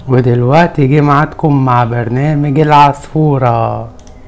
ودلوقتي جه ميعادكم مع برنامج العصفورة.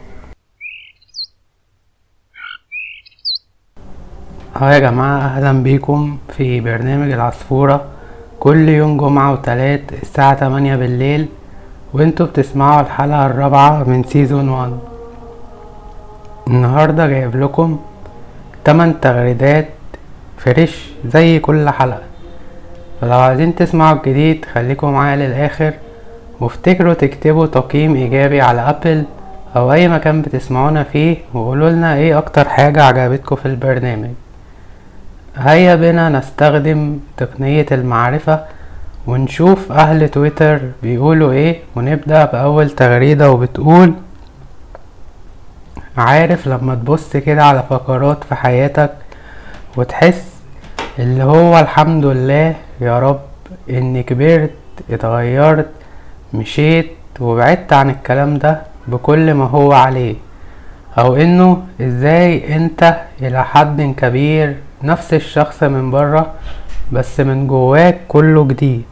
يا جماعة، اهلا بيكم في برنامج العصفورة كل يوم جمعة وتلات الساعة 8 بالليل، وانتوا بتسمعوا الحلقة الرابعة من سيزون 1. النهاردة جايب لكم 8 تغريدات فريش زي كل حلقة، فلو عايزين تسمعوا الجديد خليكم معايا للآخر، وافتكروا تكتبوا تقييم ايجابي على ابل او اي مكان بتسمعونا فيه، وقولوا لنا ايه اكتر حاجة عجبتكم في البرنامج. هيا بنا نستخدم تقنية المعرفة ونشوف اهل تويتر بيقولوا ايه، ونبدأ باول تغريدة وبتقول: عارف لما تبص كده على فقرات في حياتك وتحس اللي هو الحمد لله يا رب اني كبرت، اتغيرت، مشيت وبعدت عن الكلام ده بكل ما هو عليه، او انه ازاي انت الى حد كبير نفس الشخص من بره بس من جواك كله جديد.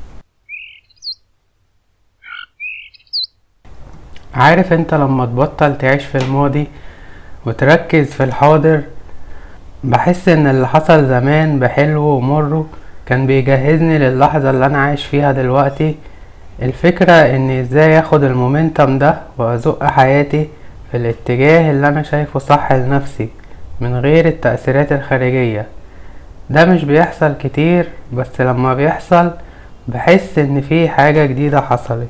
عارف انت لما تبطل تعيش في الماضي وتركز في الحاضر، بحس ان اللي حصل زمان بحلو ومره كان بيجهزني للحظة اللي انا عايش فيها دلوقتي. الفكرة ان ازاي اخد المومنتم ده وازق حياتي في الاتجاه اللي انا شايفه صح لنفسي من غير التأثيرات الخارجية. ده مش بيحصل كتير، بس لما بيحصل بحس ان في حاجة جديدة حصلت.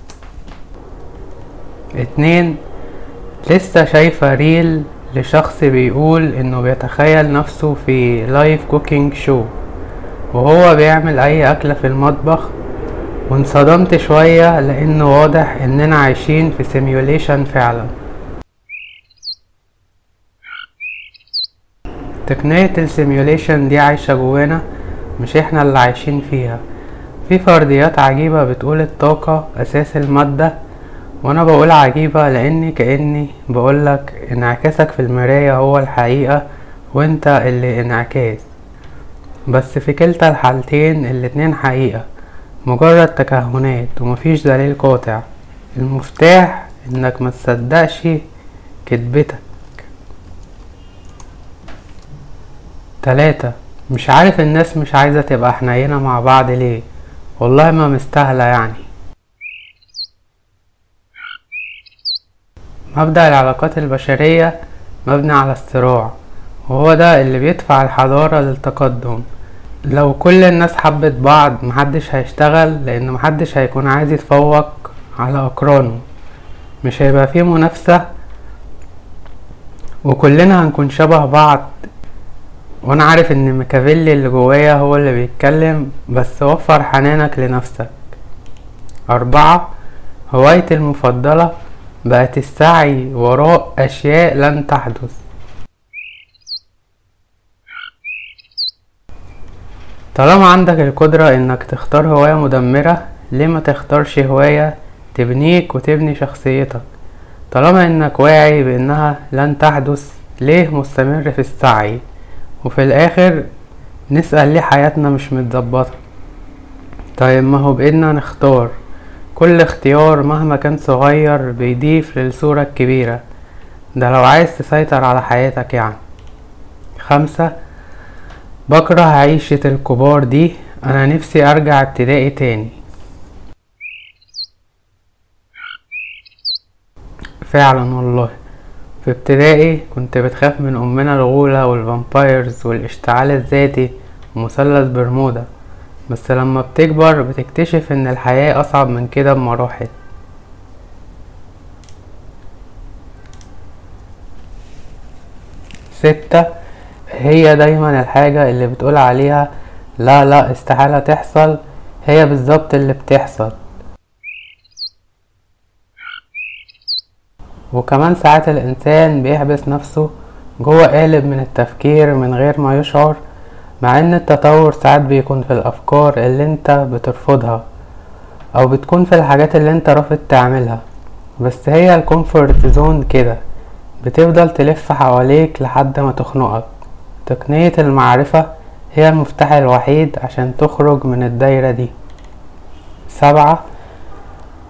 2. لسه شايفة ريل لشخص بيقول انه بيتخيل نفسه في لايف كوكينج شو وهو بيعمل اي اكلة في المطبخ، وانصدمت شوية لانه واضح اننا عايشين في سيميوليشن فعلا. تقنية السيميوليشن دي عايشة جوانا، مش احنا اللي عايشين فيها. في فرضيات عجيبة بتقول الطاقة اساس المادة، وانا بقول عجيبة لاني كأني بقولك انعكاسك في المراية هو الحقيقة وانت اللي انعكاس. بس في كلتا الحالتين الاتنين حقيقة، مجرد تكهنات ومفيش دليل قاطع. المفتاح انك ما تصدقش كدبتك. 3. مش عارف الناس مش عايزة تبقى حنينة مع بعض ليه، والله ما مستاهلة يعني. مبدأ العلاقات البشرية مبني على الصراع، وهو ده اللي بيدفع الحضارة للتقدم. لو كل الناس حبت بعض محدش هيشتغل، لان محدش هيكون عايز يتفوق على اقرانه، مش هيبقى فيه منافسة، وكلنا هنكون شبه بعض. وانا عارف ان ميكافيلي اللي جوايا هو اللي بيتكلم، بس وفر حنانك لنفسك. 4. هوايتي المفضلة بقت السعي وراء اشياء لن تحدث. طالما عندك القدرة انك تختار هواية مدمرة، ليه ما تختارش هواية تبنيك وتبني شخصيتك؟ طالما انك واعي بانها لن تحدث، ليه مستمر في السعي؟ وفي الاخر نسأل ليه حياتنا مش متظبطة. طيب ما هو بإيدنا نختار، كل اختيار مهما كان صغير بيضيف للصورة الكبيرة، ده لو عايز تسيطر على حياتك يعني. 5. بكره عيشة الكبار دي، انا نفسي ارجع ابتدائي تاني. فعلا والله، في ابتدائي كنت بتخاف من امنا الغولة والفامبايرز والاشتعال الذاتي ومثلث برمودا، بس لما بتكبر بتكتشف ان الحياة اصعب من كده بمراحل. 6. هي دايما الحاجة اللي بتقول عليها لا لا استحالة تحصل هي بالظبط اللي بتحصل. وكمان ساعات الانسان بيحبس نفسه جوه قالب من التفكير من غير ما يشعر، مع ان التطور ساعات بيكون في الافكار اللي انت بترفضها، او بتكون في الحاجات اللي انت رافض تعملها. بس هي الكومفورت زون كده بتفضل تلف حواليك لحد ما تخنقك. تقنية المعرفة هي المفتاح الوحيد عشان تخرج من الدايرة دي. 7.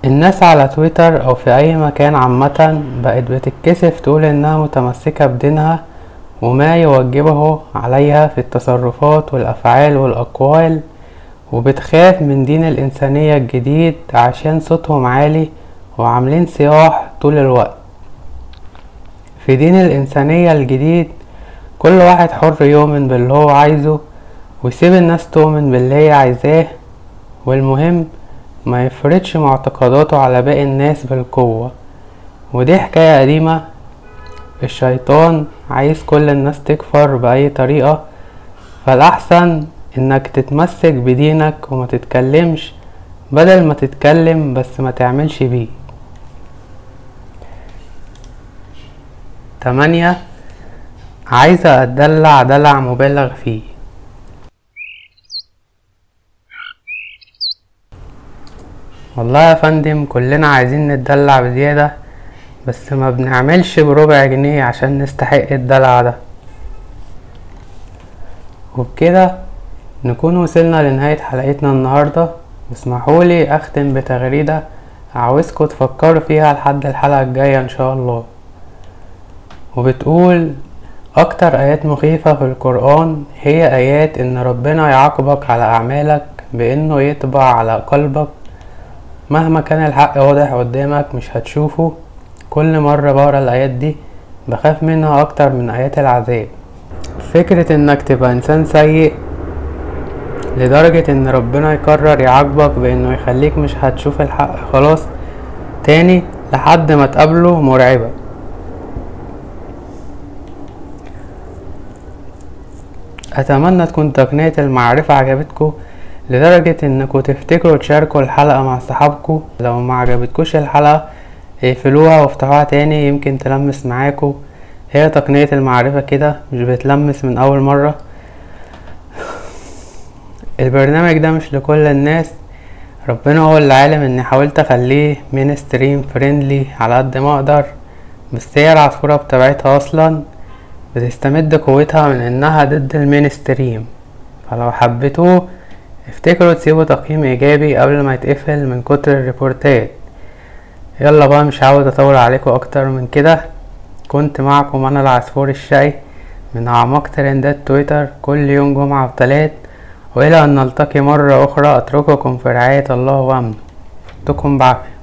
الناس على تويتر او في اي مكان عامة بقت بتتكسف تقول انها متمسكة بدينها وما يوجبه عليها في التصرفات والافعال والاقوال، وبتخاف من دين الانسانية الجديد عشان صوتهم عالي وعاملين صياح طول الوقت. في دين الانسانية الجديد كل واحد حر يؤمن باللي هو عايزه ويسيب الناس تؤمن باللي هي عايزاه، والمهم ما يفرضش معتقداته على باقي الناس بالقوة. ودي حكاية قديمة، الشيطان عايز كل الناس تكفر بأي طريقة، فالأحسن انك تتمسك بدينك وما تتكلمش، بدل ما تتكلم بس ما تعملش بيه. 8. عايزة اتدلع دلع مبالغ فيه. والله يا فندم كلنا عايزين نتدلع بزيادة، بس ما بنعملش بربع جنيه عشان نستحق الدلع ده. وبكده نكون وصلنا لنهاية حلقتنا النهاردة. اسمحولي اختم بتغريدة عاوزكم تفكروا فيها لحد الحلقة الجاية ان شاء الله، وبتقول اكتر ايات مخيفة في القرآن هي ايات ان ربنا يعاقبك على اعمالك بانه يطبع على قلبك، مهما كان الحق واضح قدامك مش هتشوفه. كل مرة بقرا الايات دي بخاف منها اكتر من ايات العذاب. فكرة انك تبقى انسان سيء لدرجة ان ربنا يقرر يعاقبك بانه يخليك مش هتشوف الحق خلاص تاني لحد ما تقابله مرعبة. اتمنى تكون تقنية المعرفة عجبتكم لدرجة انكم تفتكروا تشاركوا الحلقة مع صحابكم. لو ما عجبتكوش الحلقة اقفلوها وافتحوها تاني يمكن تلمس معاكم. هي تقنية المعرفة كده مش بتلمس من اول مرة. البرنامج ده مش لكل الناس، ربنا هو اللي عالم اني حاولت اخليه مينستريم فريندلي على قد ما اقدر، بس هي العصفورة بطبيعتها اصلا بتستمد قوتها من انها ضد المينستريم. فلو حبيتوه افتكروا تسيبوا تقييم ايجابي قبل ما يتقفل من كتر الريبورتات. يلا بقى مش عاوز اطول عليكم اكتر من كده. كنت معكم انا العصفور الشقي من اعماق ترندات تويتر كل يوم جمعة وثلاث، والى ان نلتقي مرة اخرى اترككم في رعاية الله وامنه. فدكم بعافية.